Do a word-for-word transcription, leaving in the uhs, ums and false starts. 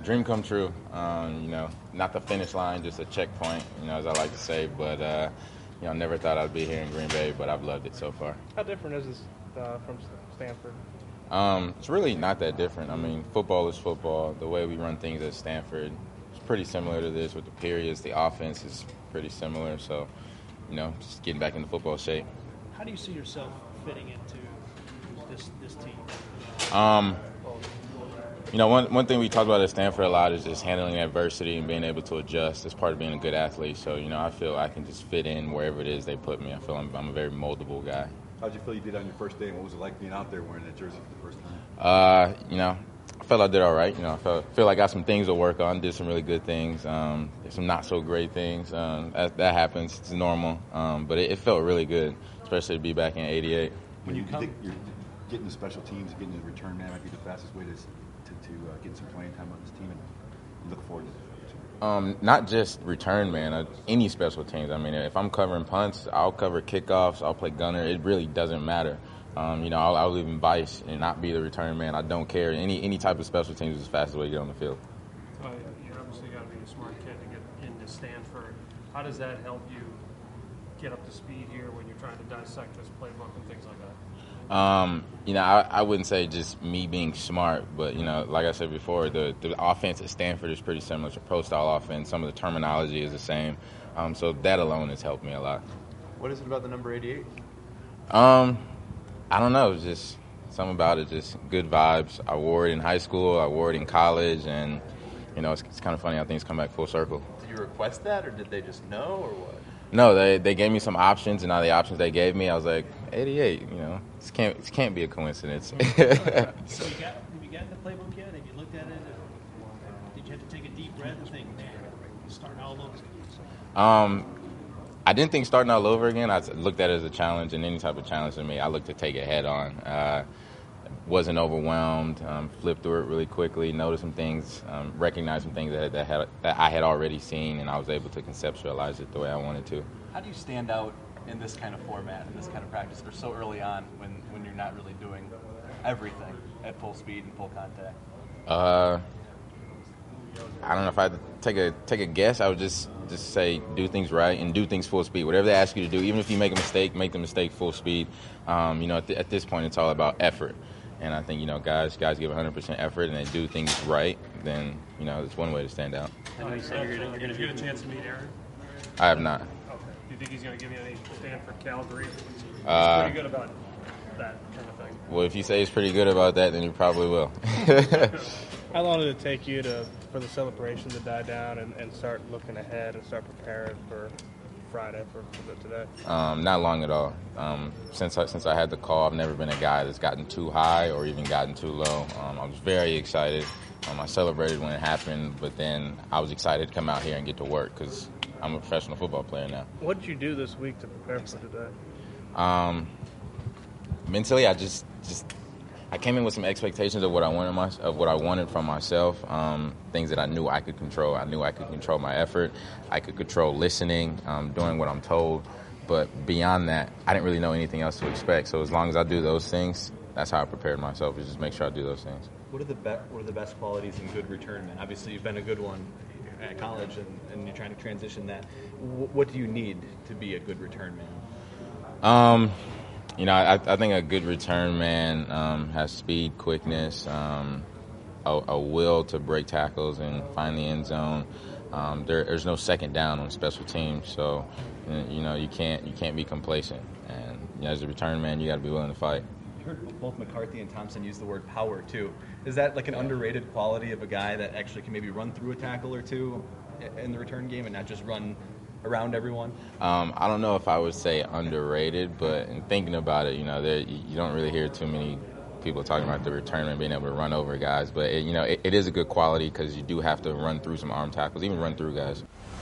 dream come true. Um, you know, not the finish line, just a checkpoint, you know, as I like to say. But, uh, you know, never thought I'd be here in Green Bay, but I've loved it so far. How different is this uh, from Stanford? Um, it's really not that different. I mean, football is football. The way we run things at Stanford is pretty similar to this with the periods. The offense is pretty similar. So, you know, just getting back into football shape. How do you see yourself fitting into this this team? Um, you know, one one thing we talked about at Stanford a lot is just handling adversity and being able to adjust as part of being a good athlete. So, you know, I feel I can just fit in wherever it is they put me. I feel I'm, I'm a very moldable guy. How'd you feel you did on your first day, and what was it like being out there wearing that jersey for the first time? Uh, you know, I felt I did all right. You know, I felt, feel like I got some things to work on, did some really good things, um, some not so great things. Um, that, that happens. It's normal. Um, but it, it felt really good, especially to be back in eighty-eight. When you, you think you're getting the special teams, getting the return man might be the fastest way to to, to uh, get some playing time on this team, and you look forward to it. Um, not just return man, uh, any special teams. I mean, if I'm covering punts, I'll cover kickoffs, I'll play gunner. It really doesn't matter. Um, you know, I'll, I'll even vice and not be the return man. I don't care. Any any type of special teams is the fastest way to get on the field. Uh, you obviously got to be a smart kid to get into Stanford. How does that help you get up to speed here when you're trying to dissect this playbook and things like that? Um, you know, I, I wouldn't say just me being smart, but, you know, like I said before, the, the offense at Stanford is pretty similar. It's a pro-style offense. Some of the terminology is the same. Um, so that alone has helped me a lot. What is it about the number eighty-eight? Um, I don't know. It's just something about it, just good vibes. I wore it in high school. I wore it in college. And, you know, it's, it's kind of funny how things come back full circle. Did you request that, or did they just know, or what? No, they they gave me some options, and all the options they gave me, I was like, eighty-eight, you know. This can't, this can't be a coincidence. So you got, have you gotten the playbook yet? Have you looked at it? Did you have to take a deep breath and think, man, starting all over? Um, I didn't think starting all over again. I looked at it as a challenge, and any type of challenge to me, I looked to take it head on. Uh, wasn't overwhelmed, um, flipped through it really quickly, noticed some things, um, recognized some things that, that, had, that I had already seen, and I was able to conceptualize it the way I wanted to. How do you stand out in this kind of format, in this kind of practice, or so early on when, when you're not really doing everything at full speed and full contact? Uh, I don't know if I had to take a take a guess. I would just just say do things right and do things full speed. Whatever they ask you to do, even if you make a mistake, make the mistake full speed. Um, you know, at, the, at this point, it's all about effort. And I think, you know, guys guys give one hundred percent effort and they do things right, then, you know, it's one way to stand out. I know you said you're going to Did you get a chance to meet Aaron? I have not. Okay. Do you think he's going to give you any Stanford Calgary? He's Uh, pretty good about that kind of thing. Well, if you say he's pretty good about that, then he probably will. How long did it take you to for the celebration to die down and, and start looking ahead and start preparing for Friday, for, for today? Um, not long at all. Um, since I, since I had the call, I've never been a guy that's gotten too high or even gotten too low. Um, I was very excited. Um, I celebrated when it happened, but then I was excited to come out here and get to work because I'm a professional football player now. What did you do this week to prepare for today? Um, mentally, I just just I came in with some expectations of what I wanted my, of what I wanted from myself. Um, things that I knew I could control. I knew I could control my effort. I could control listening, um, doing what I'm told. But beyond that, I didn't really know anything else to expect. So as long as I do those things, that's how I prepared myself. Is just make sure I do those things. What are the be- what are the best qualities in good return men? Obviously, you've been a good one at college, and, and you're trying to transition that. W- what do you need to be a good return man? Um, you know, I, I think a good return man um, has speed, quickness, um, a, a will to break tackles and find the end zone. Um, there, there's no second down on special teams, so you know you can't you can't be complacent. And you know, as a return man, you got to be willing to fight. You heard both McCarthy and Thompson use the word power too. Is that like an underrated quality of a guy that actually can maybe run through a tackle or two in the return game and not just run around everyone? Um, I don't know if I would say underrated, but in thinking about it, you know, there, you don't really hear too many people talking about the return and being able to run over guys. But, it, you know, it, it is a good quality because you do have to run through some arm tackles, even run through guys.